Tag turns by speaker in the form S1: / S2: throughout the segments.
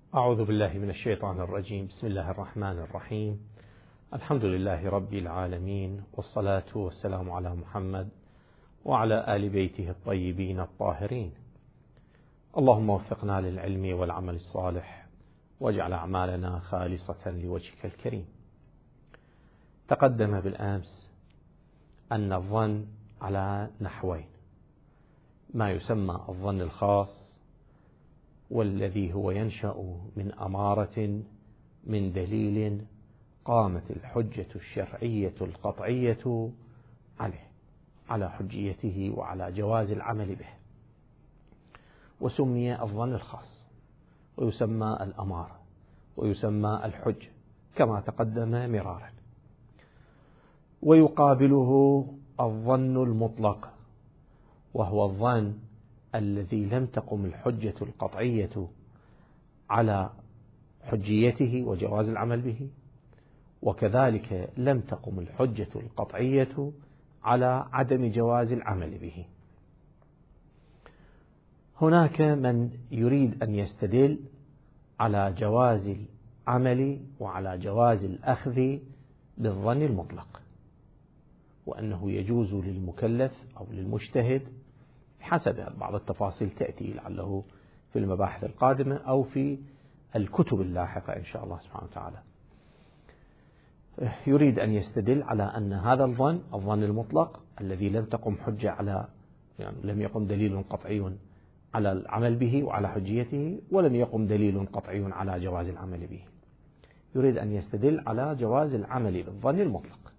S1: أعوذ بالله من الشيطان الرجيم. بسم الله الرحمن الرحيم. الحمد لله رب العالمين، والصلاة والسلام على محمد وعلى آل بيته الطيبين الطاهرين. اللهم وفقنا للعلم والعمل الصالح، واجعل أعمالنا خالصة لوجهك الكريم. تقدم بالأمس أن الظن على نحوين: ما يسمى الظن الخاص، والذي هو ينشأ من أمارة من دليل قامت الحجة الشرعية القطعية عليه، على حجيته وعلى جواز العمل به، وسمي الظن الخاص، ويسمى الأمارة، ويسمى الحجة كما تقدم مرارا. ويقابله الظن المطلق، وهو الظن الذي لم تقم الحجة القطعية على حجيته وجواز العمل به، وكذلك لم تقم الحجة القطعية على عدم جواز العمل به. هناك من يريد أن يستدل على جواز العمل وعلى جواز الأخذ بالظن المطلق، وأنه يجوز للمكلف أو للمجتهد حسب بعض التفاصيل تأتي لعله في المباحث القادمة أو في الكتب اللاحقة إن شاء الله سبحانه وتعالى. يريد أن يستدل على أن هذا الظن المطلق الذي لم تقم حجة على، يعني لم يقم دليل قطعي على العمل به وعلى حجيته، ولم يقم دليل قطعي على جواز العمل به، يريد أن يستدل على جواز العمل بالظن المطلق،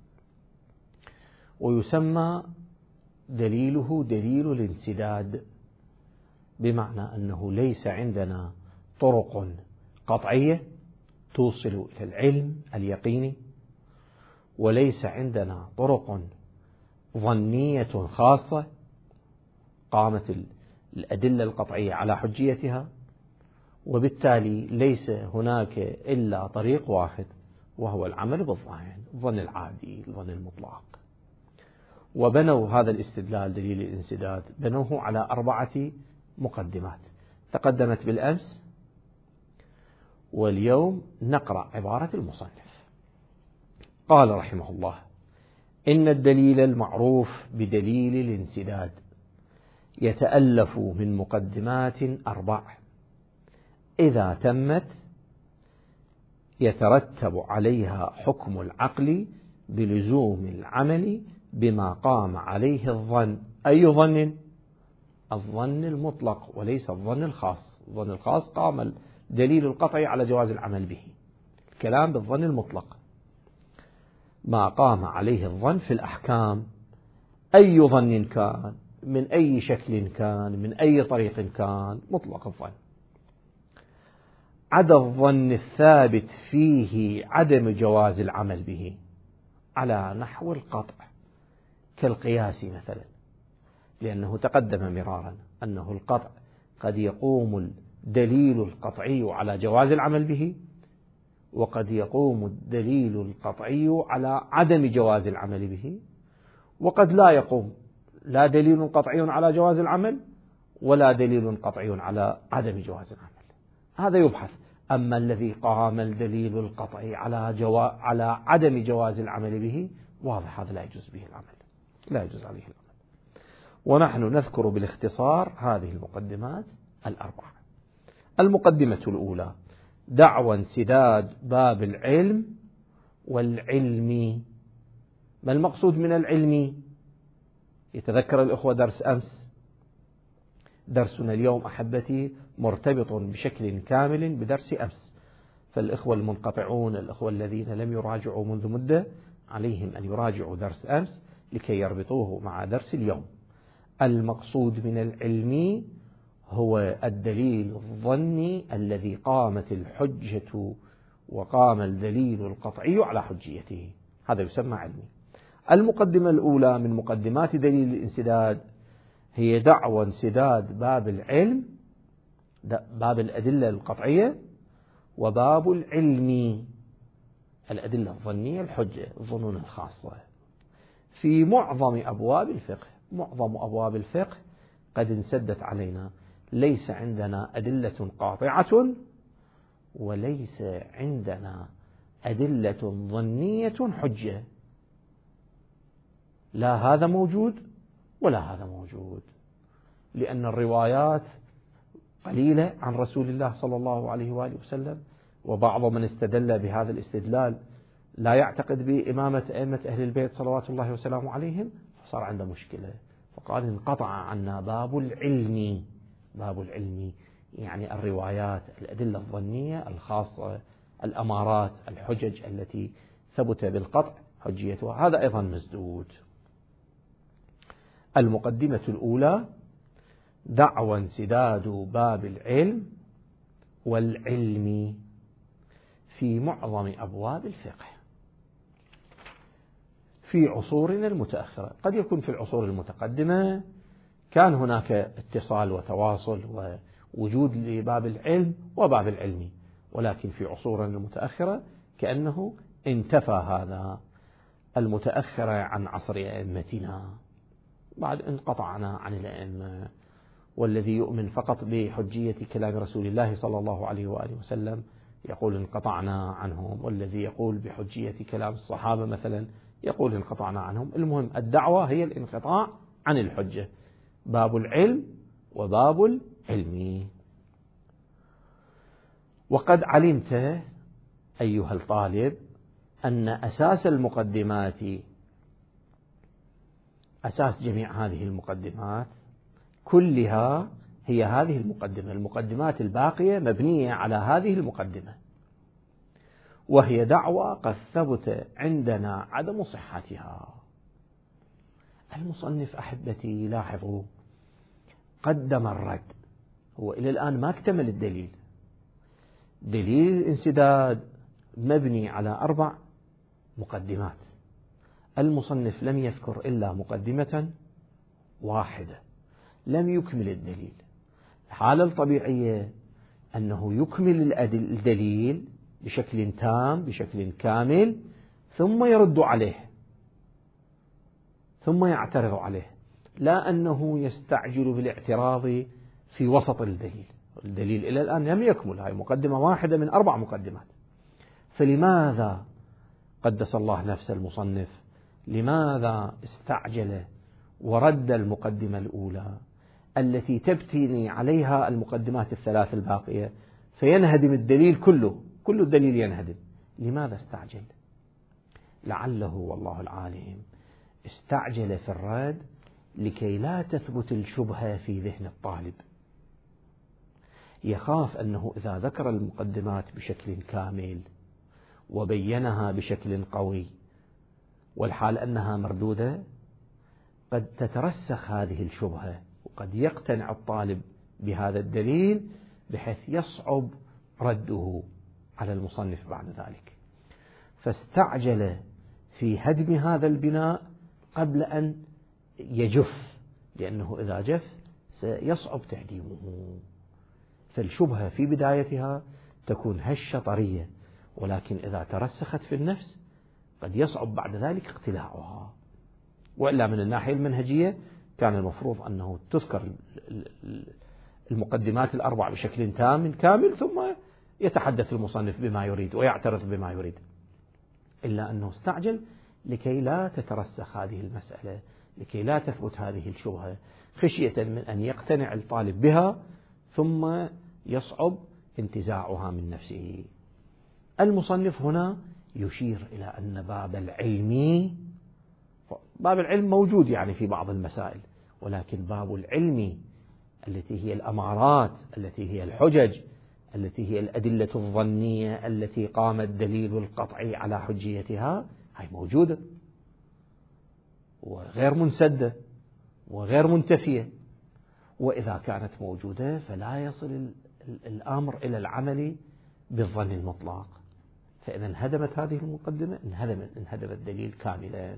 S1: ويسمى دليله دليل الانسداد، بمعنى أنه ليس عندنا طرق قطعية توصل إلى العلم اليقيني، وليس عندنا طرق ظنية خاصة قامت الأدلة القطعية على حجيتها، وبالتالي ليس هناك إلا طريق واحد، وهو العمل بالظن العادي، الظن المطلق. وبنوا هذا الاستدلال دليل الانسداد بنوه على 4 مقدمات تقدمت بالأمس، واليوم نقرأ عبارة المصنف. قال رحمه الله: إن الدليل المعروف بدليل الانسداد يتألف من مقدمات 4، إذا تمت يترتب عليها حكم العقل بلزوم العمل بما قام عليه الظن. أي ظن؟ الظن المطلق وليس الظن الخاص. الظن الخاص قام الدليل القطعي على جواز العمل به، الكلام بالظن المطلق ما قام عليه الظن في الأحكام، أي ظن كان، من أي شكل كان، من أي طريق كان، مطلق الظن. عدا الظن الثابت فيه عدم جواز العمل به على نحو القطع، كالقياس مثلا، لأنه تقدم مرارا أنه القطع قد يقوم الدليل القطعي على جواز العمل به، وقد يقوم الدليل القطعي على عدم جواز العمل به، وقد لا يقوم لا دليل قطعي على جواز العمل ولا دليل قطعي على عدم جواز العمل. هذا يبحث. أما الذي قام الدليل القطعي على عدم جواز العمل به، واضح هذا لا يجوز به العمل، لا يجوز عليه العمل. ونحن نذكر بالاختصار هذه المقدمات 4. المقدمة الأولى: دعوى انسداد باب العلم والعلم. ما المقصود من العلم؟ يتذكر الأخوة درس أمس، درسنا اليوم أحبتي مرتبط بشكل كامل بدرس أمس، فالإخوة المنقطعون، الإخوة الذين لم يراجعوا منذ مدة، عليهم أن يراجعوا درس أمس لكي يربطوه مع درس اليوم. المقصود من العلم هو الدليل الظني الذي قامت الحجة وقام الدليل القطعي على حجيته، هذا يسمى علمي. المقدمة الأولى من مقدمات دليل الانسداد هي دعوى انسداد باب العلم، باب الأدلة القطعية، وباب العلم الأدلة الظنية الحجة، الظنون الخاصة. في معظم أبواب الفقه، معظم أبواب الفقه قد انسدت علينا، ليس عندنا أدلة قاطعة وليس عندنا أدلة ظنية حجة، لا هذا موجود ولا هذا موجود، لأن الروايات قليلة عن رسول الله صلى الله عليه وآله وسلم، وبعض من استدل بهذا الاستدلال لا يعتقد بإمامة أئمة أهل البيت صلوات الله وسلامه عليهم، فصار عنده مشكلة، فقال انقطع عنا باب العلم. باب العلم يعني الروايات، الأدلة الظنية الخاصة، الأمارات، الحجج التي ثبت بالقطع حجيتها، هذا أيضا مسدود. المقدمة الأولى: دعوى انسداد باب العلم والعلم في معظم أبواب الفقه في عصورنا المتأخرة. قد يكون في العصور المتقدمة كان هناك اتصال وتواصل ووجود لباب العلم وباب العلم، ولكن في عصورنا المتأخرة كأنه انتفى هذا المتأخرة عن عصر أئمتنا، بعد انقطعنا عن الأئمة، والذي يؤمن فقط بحجية كلام رسول الله صلى الله عليه وآله وسلم يقول انقطعنا عنهم، والذي يقول بحجية كلام الصحابة مثلا يقول انقطعنا عنهم. المهم الدعوة هي الانقطاع عن الحجة، باب العلم وباب العلم. وقد علمت أيها الطالب أن أساس المقدمات، أساس جميع هذه المقدمات كلها هي هذه المقدمة، المقدمات الباقية مبنية على هذه المقدمة، وهي دعوة قد ثبت عندنا عدم صحتها. المصنف أحبتي لاحظوا قدم الرد، هو إلى الآن ما اكتمل الدليل. دليل الانسداد مبني على 4 مقدمات، المصنف لم يذكر إلا مقدمة واحدة، لم يكمل الدليل. الحالة الطبيعية أنه يكمل الدليل بشكل تام بشكل كامل ثم يرد عليه ثم يعترض عليه، لا أنه يستعجل بالاعتراض في وسط الدليل. الدليل إلى الآن لم يكمل، هاي مقدمة واحدة من 4 مقدمات. فلماذا قدس الله نفس المصنف، لماذا استعجل ورد المقدمة الأولى التي تبتني عليها المقدمات ال3 الباقية، فينهدم الدليل كله، كل الدليل ينهدم؟ لماذا استعجل؟ لعله والله العالم استعجل في الرد لكي لا تثبت الشبهة في ذهن الطالب، يخاف أنه إذا ذكر المقدمات بشكل كامل وبينها بشكل قوي والحال أنها مردودة، قد تترسخ هذه الشبهة وقد يقتنع الطالب بهذا الدليل بحيث يصعب رده على المصنف بعد ذلك، فاستعجل في هدم هذا البناء قبل أن يجف، لأنه إذا جف سيصعب تهديمه. فالشبهة في بدايتها تكون هشة طرية، ولكن إذا ترسخت في النفس قد يصعب بعد ذلك اقتلاعها. وإلا من الناحية المنهجية كان المفروض أنه تذكر المقدمات ال4 بشكل تام كامل ثم يتحدث المصنف بما يريد ويعترض بما يريد، إلا أنه استعجل لكي لا تترسخ هذه المسألة، لكي لا تثبت هذه الشبهة، خشية من أن يقتنع الطالب بها ثم يصعب انتزاعها من نفسه. المصنف هنا يشير إلى أن باب العلم موجود يعني في بعض المسائل، ولكن باب العلم التي هي الأمارات، التي هي الحجج، التي هي الأدلة الظنية التي قام الدليل القطعي على حجيتها، هي موجودة وغير منسدة وغير منتفية، وإذا كانت موجودة فلا يصل الأمر إلى العمل بالظن المطلق، فإذا انهدمت هذه المقدمة انهدم الدليل كاملا.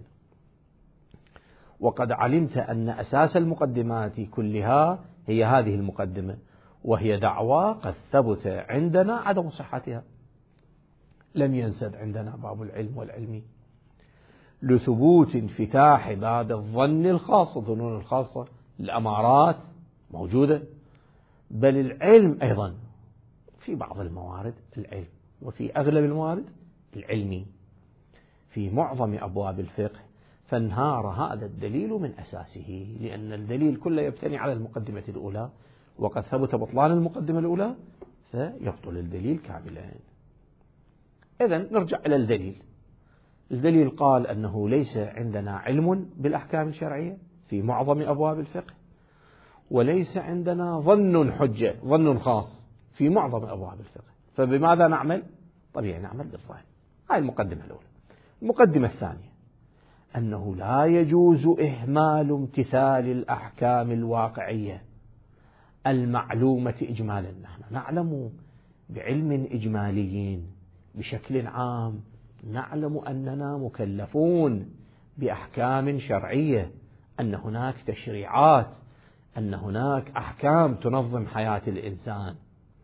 S1: وقد علمت أن أساس المقدمات كلها هي هذه المقدمة، وهي دعوى قد ثبت عندنا عدم صحتها، لم ينسد عندنا باب العلم والعلم لثبوت انفتاح باب الظن الخاص، الظنون الخاصة، الأمارات موجودة، بل العلم أيضا في بعض الموارد العلم، وفي أغلب الموارد العلمي. في معظم أبواب الفقه فانهار هذا الدليل من أساسه، لأن الدليل كله يبتني على المقدمة الأولى، وقد ثبت بطلان المقدمة الأولى فيبطل الدليل كاملا. إذن نرجع إلى الدليل. الدليل قال أنه ليس عندنا علم بالأحكام الشرعية في معظم أبواب الفقه، وليس عندنا ظن حجة، ظن خاص في معظم أبواب الفقه. فبماذا نعمل؟ طبيعي نعمل بالظاهر. هاي المقدمة الأولى. المقدمة الثانية أنه لا يجوز إهمال امتثال الأحكام الواقعية المعلومة إجمالا. نحن نعلم بعلم إجمالي بشكل عام، نعلم أننا مكلفون بأحكام شرعية، أن هناك تشريعات، أن هناك أحكام تنظم حياة الإنسان،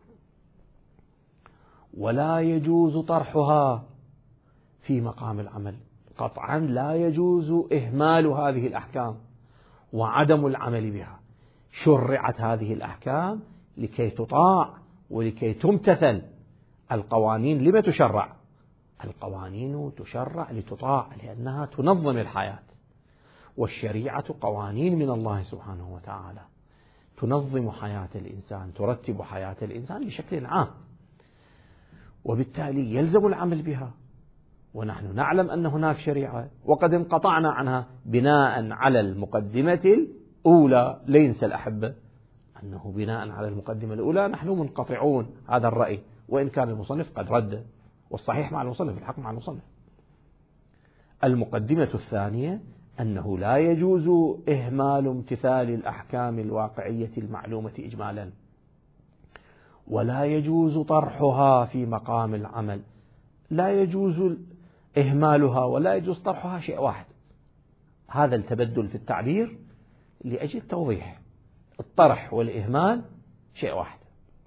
S1: ولا يجوز طرحها في مقام العمل. قطعا لا يجوز إهمال هذه الأحكام وعدم العمل بها. شرعت هذه الأحكام لكي تطاع ولكي تمتثل. القوانين لما تشرع؟ القوانين تشرع لتطاع، لأنها تنظم الحياة، والشريعة قوانين من الله سبحانه وتعالى تنظم حياة الإنسان، ترتب حياة الإنسان بشكل عام، وبالتالي يلزم العمل بها. ونحن نعلم أن هناك شريعة وقد انقطعنا عنها بناء على المقدمة الأولى. لينسى الأحبة أنه بناء على المقدمة الأولى نحن منقطعون هذا الرأي، وإن كان المصنف قد رد، والصحيح مع المصنف، الحق مع المصنف. المقدمة الثانية أنه لا يجوز إهمال امتثال الأحكام الواقعية المعلومة إجمالا، ولا يجوز طرحها في مقام العمل. لا يجوز إهمالها ولا يجوز طرحها شيء واحد. هذا التبدل في التعبير لأجل توضيح. الطرح والإهمال شيء واحد،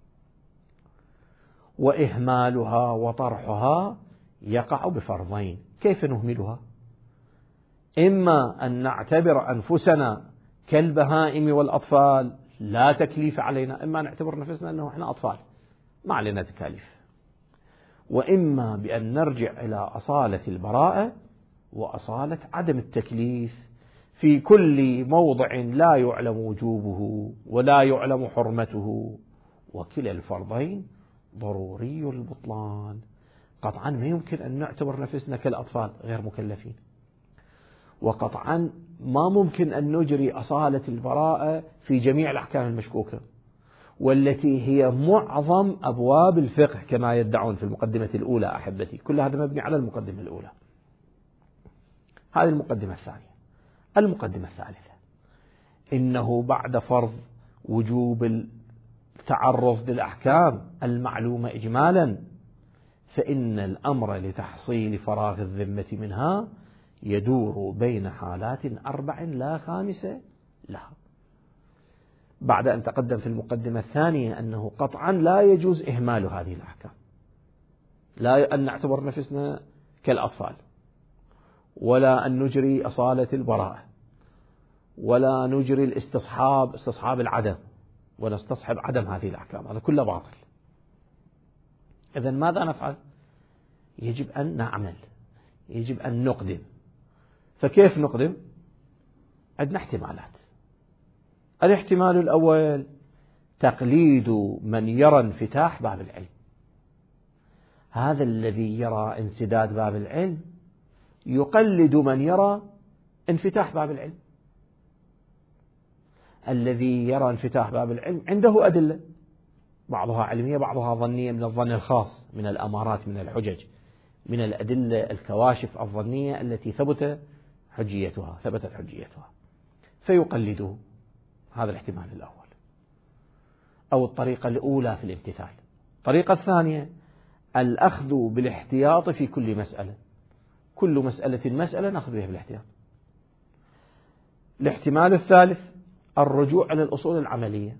S1: وإهمالها وطرحها يقع بفرضين. كيف نهملها؟ إما أن نعتبر أنفسنا كالبهائم والأطفال لا تكليف علينا، إما نعتبر نفسنا أنه إحنا أطفال ما علينا تكاليف، وإما بأن نرجع إلى أصالة البراءة وأصالة عدم التكليف في كل موضع لا يعلم وجوبه ولا يعلم حرمته، وكلا الفرضين ضروري البطلان. قطعا ما يمكن أن نعتبر نفسنا كالأطفال غير مكلفين، وقطعا ما ممكن أن نجري أصالة البراءة في جميع الأحكام المشكوكة، والتي هي معظم أبواب الفقه كما يدعون في المقدمة الأولى. أحبتي، كل هذا مبني على المقدمة الأولى. هذه المقدمة الثانية. المقدمة الثالثة إنه بعد فرض وجوب التعرض للأحكام المعلومة إجمالا، فإن الأمر لتحصيل فراغ الذمة منها يدور بين حالات 4 لا خامسة لها. بعد أن تقدم في المقدمة الثانية أنه قطعا لا يجوز إهمال هذه الأحكام، لا أن نعتبر نفسنا كالأطفال، ولا أن نجري أصالة البراءة، ولا نجري استصحاب العدم ونستصحب عدم هذه الأحكام، هذا كله باطل. إذن ماذا نفعل؟ يجب أن نعمل، يجب أن نقدم. فكيف نقدم؟ عندنا احتمالات. الاحتمال الأول تقليد من يرى انفتاح باب العلم. هذا الذي يرى انسداد باب العلم يقلد من يرى انفتاح باب العلم. الذي يرى انفتاح باب العلم عنده أدلة، بعضها علمية بعضها ظنية، من الظن الخاص، من الأمارات، من الحجج، من الأدلة الكواشف الظنية التي ثبتت حجيتها، فيقلده. هذا الاحتمال الأول أو الطريقة الأولى في الامتثال. الطريقة الثانية الأخذ بالاحتياط في كل مسألة، كل مسألة نأخذ بها بالاحتياط. الاحتمال الثالث الرجوع إلى الأصول العملية،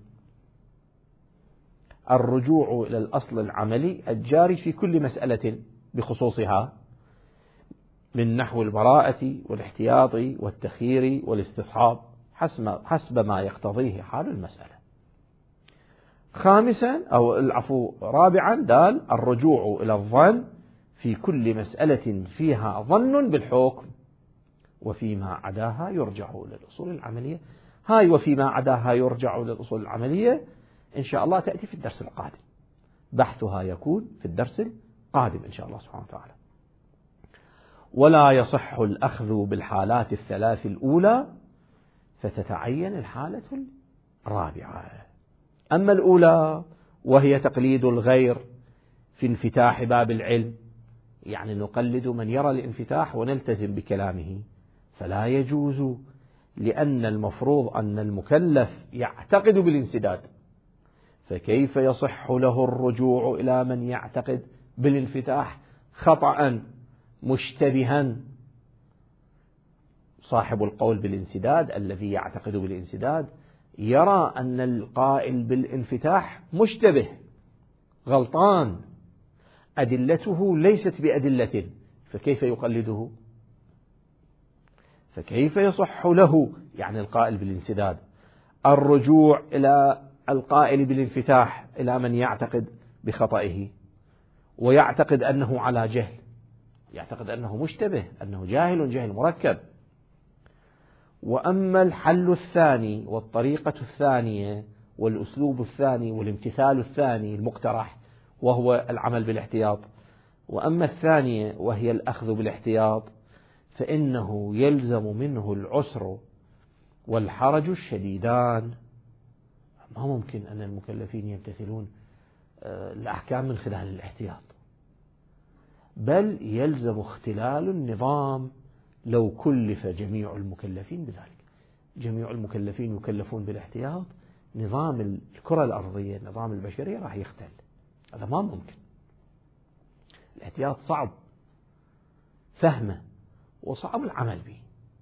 S1: الرجوع إلى الأصل العملي الجاري في كل مسألة بخصوصها، من نحو البراءة والاحتياط والتخيير والاستصحاب حسب ما يقتضيه حال المسألة. خامسا أو العفو رابعا دال الرجوع إلى الظن في كل مسألة فيها ظن بالحكم وفيما عداها يرجع إلى الأصول العملية. هاي وفيما عداها يرجع إلى الأصول العملية إن شاء الله تأتي في الدرس القادم، بحثها يكون في الدرس القادم إن شاء الله سبحانه وتعالى. ولا يصح الأخذ بالحالات الثلاث الأولى فتتعين الحالة الرابعة. أما الأولى وهي تقليد الغير في انفتاح باب العلم، يعني نقلد من يرى الانفتاح ونلتزم بكلامه، فلا يجوز، لأن المفروض أن المكلف يعتقد بالانسداد، فكيف يصح له الرجوع إلى من يعتقد بالانفتاح خطأ مشتبها؟ صاحب القول بالانسداد الذي يعتقد بالانسداد يرى أن القائل بالانفتاح مشتبه غلطان، أدلته ليست بأدلة، فكيف يقلده؟ فكيف يصح له، يعني القائل بالانسداد، الرجوع إلى القائل بالانفتاح إلى من يعتقد بخطئه ويعتقد أنه على جهل، يعتقد أنه مشتبه، أنه جاهل مركب. وأما الحل الثاني والطريقة الثانية والأسلوب الثاني والامتثال الثاني المقترح وهو العمل بالاحتياط، وأما الثانية وهي الأخذ بالاحتياط، فإنه يلزم منه العسر والحرج الشديدان. ما ممكن أن المكلفين يمتثلون الأحكام من خلال الاحتياط، بل يلزم اختلال النظام لو كلف جميع المكلفين بذلك. جميع المكلفين يكلفون بالاحتياط، نظام الكرة الأرضية، نظام البشرية راح يختل. هذا ما ممكن. الاحتياط صعب فهمه وصعب العمل به.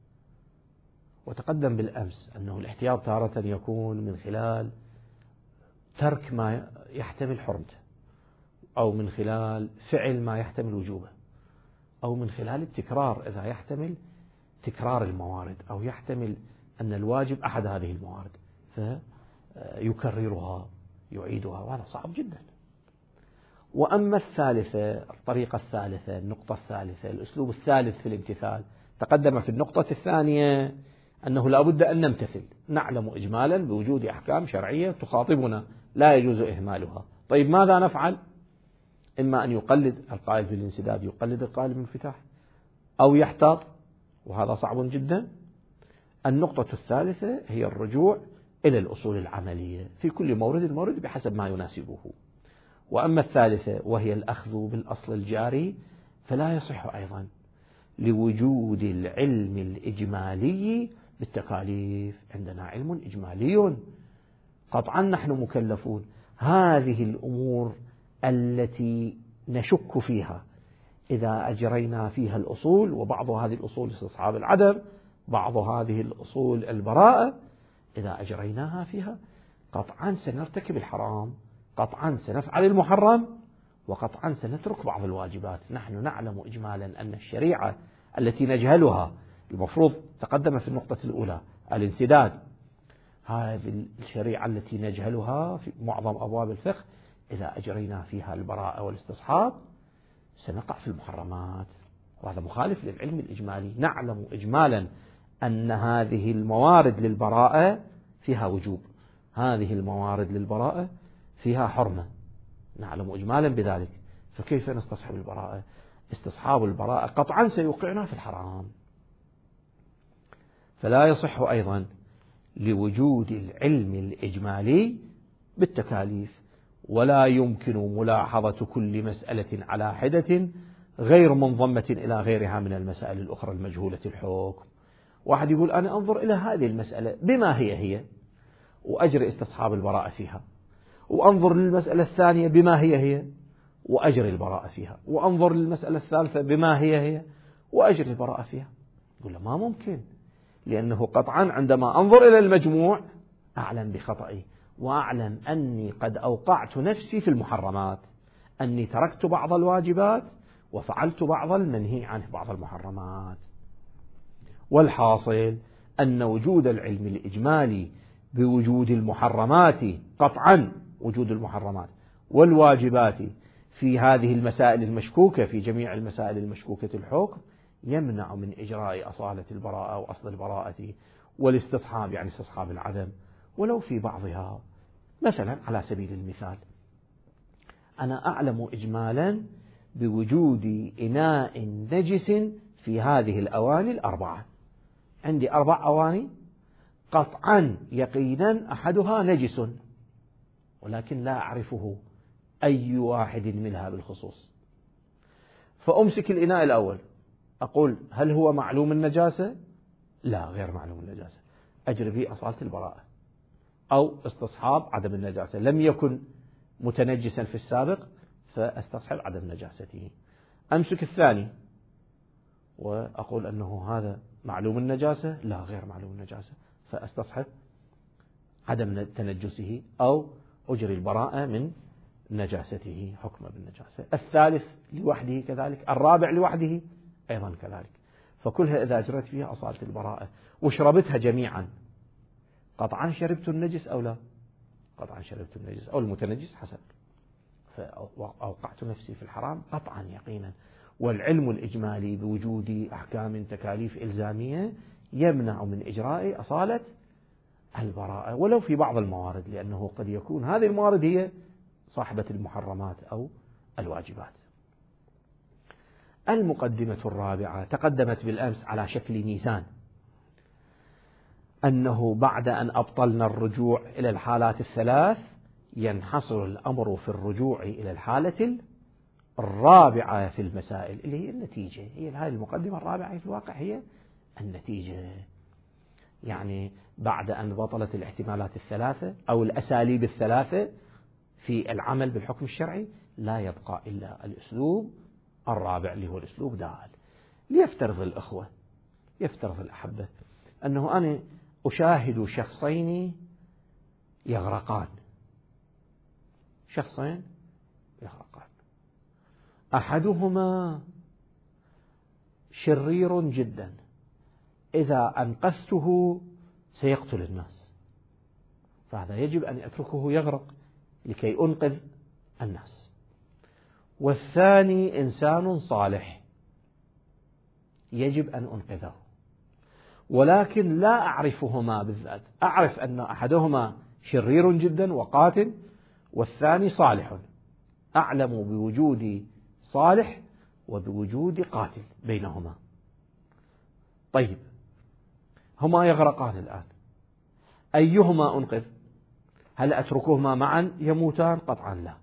S1: وتقدم بالأمس أنه الاحتياط تارة يكون من خلال ترك ما يحتمل حرمته، أو من خلال فعل ما يحتمل وجوبه، أو من خلال التكرار إذا يحتمل تكرار الموارد، أو يحتمل أن الواجب أحد هذه الموارد فيكررها يعيدها، وهذا صعب جدا. وأما الثالثة، الطريقة الثالثة، النقطة الثالثة، الأسلوب الثالث في الامتثال، تقدم في النقطة الثانية أنه لا بد أن نمتثل، نعلم إجمالا بوجود أحكام شرعية تخاطبنا لا يجوز إهمالها. طيب ماذا نفعل؟ إما أن يقلد القائل بالانسداد، يقلد القائل بالانفتاح، أو يحتاط، وهذا صعب جدا. النقطة الثالثة هي الرجوع إلى الأصول العملية في كل مورد بحسب ما يناسبه. وأما الثالثة وهي الأخذ بالأصل الجاري فلا يصح أيضا لوجود العلم الإجمالي بالتكاليف. عندنا علم إجمالي قطعا نحن مكلفون. هذه الأمور التي نشك فيها إذا أجرينا فيها الأصول، وبعض هذه الأصول استصحاب العدم، بعض هذه الأصول البراءة، إذا أجريناها فيها قطعا سنرتكب الحرام، قطعا سنفعل المحرم، وقطعا سنترك بعض الواجبات. نحن نعلم إجمالا أن الشريعة التي نجهلها، المفروض تقدم في النقطة الأولى الانسداد، هذه الشريعة التي نجهلها في معظم أبواب الفقه إذا أجرينا فيها البراءة والاستصحاب سنقع في المحرمات، وهذا مخالف للعلم الإجمالي. نعلم إجمالا أن هذه الموارد للبراءة فيها وجوب، هذه الموارد للبراءة فيها حرمة، نعلم إجمالا بذلك، فكيف نستصحب البراءة؟ استصحاب البراءة قطعا سيوقعنا في الحرام. فلا يصح أيضا لوجود العلم الإجمالي بالتكاليف، ولا يمكن ملاحظة كل مسألة على حدة غير منضمة إلى غيرها من المسائل الأخرى المجهولة الحكم. واحد يقول أنا أنظر إلى هذه المسألة بما هي وأجري استصحاب البراءة فيها، وأنظر للمسألة الثانية بما هي وأجري البراءة فيها، وأنظر للمسألة الثالثة بما هي وأجري البراءة فيها. يقول له ما ممكن، لأنه قطعا عندما أنظر إلى المجموع أعلم بخطئي، وأعلم أني قد أوقعت نفسي في المحرمات، أني تركت بعض الواجبات وفعلت بعض المنهي عنه، بعض المحرمات. والحاصل أن وجود العلم الإجمالي بوجود المحرمات قطعا وجود المحرمات والواجبات في هذه المسائل المشكوكة، في جميع المسائل المشكوكة الحكم، يمنع من إجراء أصالة البراءة وأصل البراءة والاستصحاب، يعني استصحاب العدم ولو في بعضها. مثلا على سبيل المثال، أنا أعلم إجمالا بوجود إناء نجس في هذه الأواني الأربعة، عندي 4 أواني قطعا يقينا أحدها نجس، ولكن لا أعرفه أي واحد منها بالخصوص، فأمسك الإناء الأول أقول هل هو معلوم النجاسة؟ لا، غير معلوم النجاسة، أجري به أصالة البراءة أو استصحاب عدم النجاسة، لم يكن متنجسا في السابق فاستصحب عدم نجاسته. أمسك الثاني وأقول أنه هذا معلوم النجاسة؟ لا، غير معلوم النجاسة، فاستصحب عدم تنجسه أو أجري البراءة من نجاسته حكم بالنجاسة. الثالث لوحده كذلك، الرابع لوحده أيضا كذلك، فكلها إذا أجرت فيها أصالة البراءة وشربتها جميعا، قطعا شربت النجس أو لا؟ قطعا شربت النجس أو المتنجس حسب، فأوقعت نفسي في الحرام قطعا يقينا. والعلم الإجمالي بوجود أحكام تكاليف إلزامية يمنع من إجراء أصالة البراءة ولو في بعض الموارد، لأنه قد يكون هذه الموارد هي صاحبة المحرمات أو الواجبات. المقدمة الرابعة تقدمت بالأمس على شكل ميزان، أنه بعد أن أبطلنا الرجوع إلى الحالات الثلاث ينحصر الأمر في الرجوع إلى الحالة الرابعة في المسائل اللي هي النتيجة. هي هذه المقدمة الرابعة في الواقع هي النتيجة، يعني بعد أن بطلت الاحتمالات الثلاثة أو الأساليب الثلاثة في العمل بالحكم الشرعي، لا يبقى إلا الأسلوب الرابع اللي هو الأسلوب دال. ليفترض الأخوة، يفترض الأحبة أنه أنا أشاهد شخصين يغرقان، شخصين يغرقان، أحدهما شرير جدا، إذا أنقذته سيقتل الناس، فهذا يجب أن أتركه يغرق لكي أنقذ الناس. والثاني إنسان صالح يجب أن أنقذه، ولكن لا أعرفهما بالذات، أعرف أن أحدهما شرير جدا وقاتل والثاني صالح، أعلم بوجود صالح وبوجود قاتل بينهما. طيب هما يغرقان الآن، أيهما أنقذ؟ هل أتركهما معا يموتان؟ قطعا لا.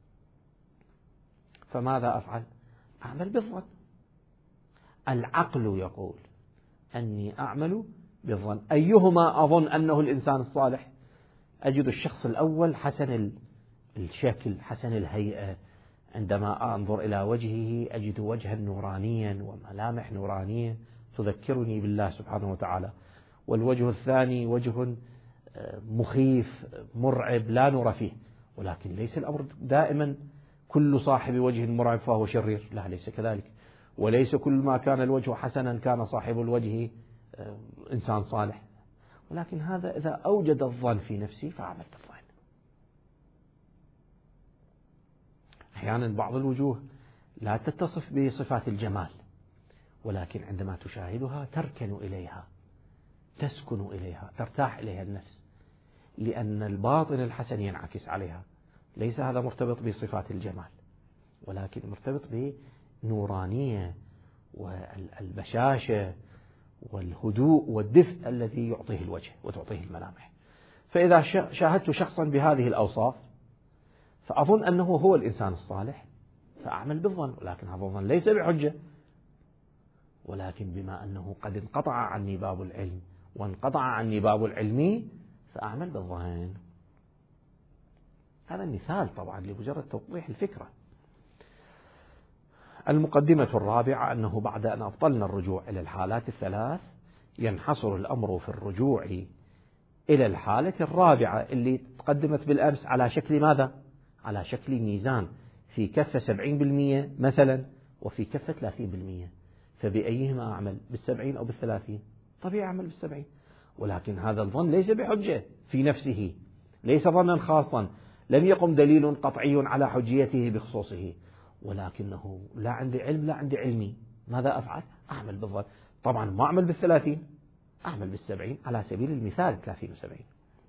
S1: فماذا أفعل؟ أعمل بالظن. العقل يقول أني أعمل بالظن. أيهما أظن أنه الإنسان الصالح؟ أجد الشخص الأول حسن الشكل، حسن الهيئة، عندما أنظر إلى وجهه أجد وجها نورانيا وملامح نورانية تذكرني بالله سبحانه وتعالى. والوجه الثاني وجه مخيف مرعب لا نور فيه، ولكن ليس الأمر دائما كل صاحب وجه مرعب فهو شرير، لا، ليس كذلك، وليس كل ما كان الوجه حسنا كان صاحب الوجه إنسان صالح، ولكن هذا إذا أوجد الظن في نفسي فأعمل بالظن. أحيانا بعض الوجوه لا تتصف بصفات الجمال، ولكن عندما تشاهدها تركن إليها، تسكن إليها، ترتاح إليها النفس، لأن الباطن الحسن ينعكس عليها. ليس هذا مرتبط بصفات الجمال، ولكن مرتبط بنورانية والبشاشة والهدوء والدفء الذي يعطيه الوجه وتعطيه الملامح. فإذا شاهدت شخصا بهذه الأوصاف فأظن أنه هو الإنسان الصالح فأعمل بالظن، ولكن هذا الظن ليس بحجة، ولكن بما أنه قد انقطع عني باب العلم وانقطع عني باب العلم فأعمل بالظن. هذا مثال طبعا لمجرد توضيح الفكرة. المقدمة الرابعة أنه بعد أن أبطلنا الرجوع إلى الحالات الثلاث ينحصر الأمر في الرجوع إلى الحالة الرابعة اللي تقدمت بالأمس على شكل ماذا؟ على شكل ميزان، في كفة 70% مثلا وفي كفة 30%، فبأيهما أعمل؟ بال70 أو بال30؟ طبيعي أعمل بال70، ولكن هذا الظن ليس بحجة في نفسه، ليس ظنا خاصا، لم يقم دليل قطعي على حجيته بخصوصه، ولكنه لا عندي علم لا عندي علمي، ماذا أفعل؟ أعمل بالظن. طبعا ما أعمل بال30، أعمل بال70 على سبيل المثال 30 و70.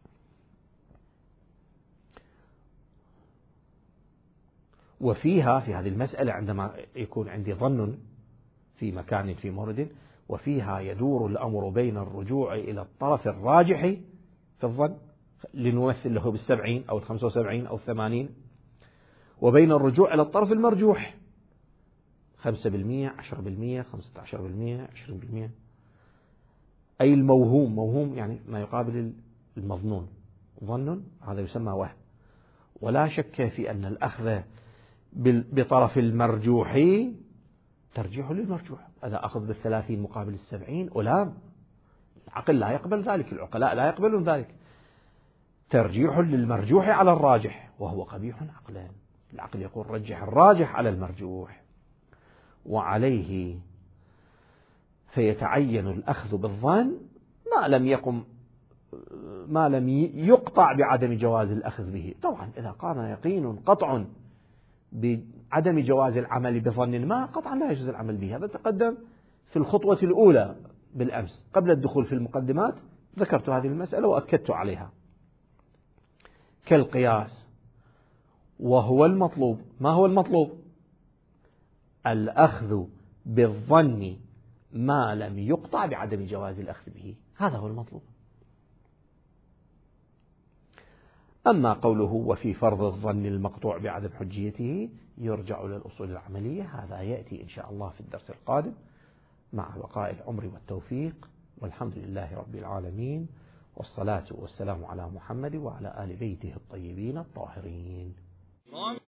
S1: وفيها في هذه المسألة عندما يكون عندي ظن في مكان في مورد، وفيها يدور الأمر بين الرجوع إلى الطرف الراجح في الظن لنمثل له بال70 أو 75 أو 80، وبين الرجوع إلى الطرف المرجوح 5%، 10%، 15%، 20%، أي الموهوم. موهوم يعني ما يقابل المظنون. ظن هذا يسمى وهم. ولا شك في أن الأخذ بطرف المرجوح ترجيح للمرجوح. إذا أخذ بال30 مقابل ال70 ولا العقل لا يقبل ذلك، العقلاء لا يقبلون ذلك. ترجيح للمرجوح على الراجح، وهو قبيح عقلا. العقل يقول رجح الراجح على المرجوح، وعليه فيتعين الأخذ بالظن ما لم يقطع بعدم جواز الأخذ به. طبعا إذا قام يقين قطع بعدم جواز العمل بظن ما، قطعا لا يجوز العمل به. هذا تقدم في الخطوة الأولى بالأمس قبل الدخول في المقدمات، ذكرت هذه المسألة وأكدت عليها. كالقياس، وهو المطلوب. ما هو المطلوب؟ الأخذ بالظن ما لم يقطع بعدم جواز الأخذ به، هذا هو المطلوب. أما قوله وفي فرض الظن المقطوع بعدم حجيته يرجع للأصول العملية، هذا يأتي إن شاء الله في الدرس القادم مع بقاء العمر والتوفيق. والحمد لله رب العالمين، والصلاة والسلام على محمد وعلى آل بيته الطيبين الطاهرين.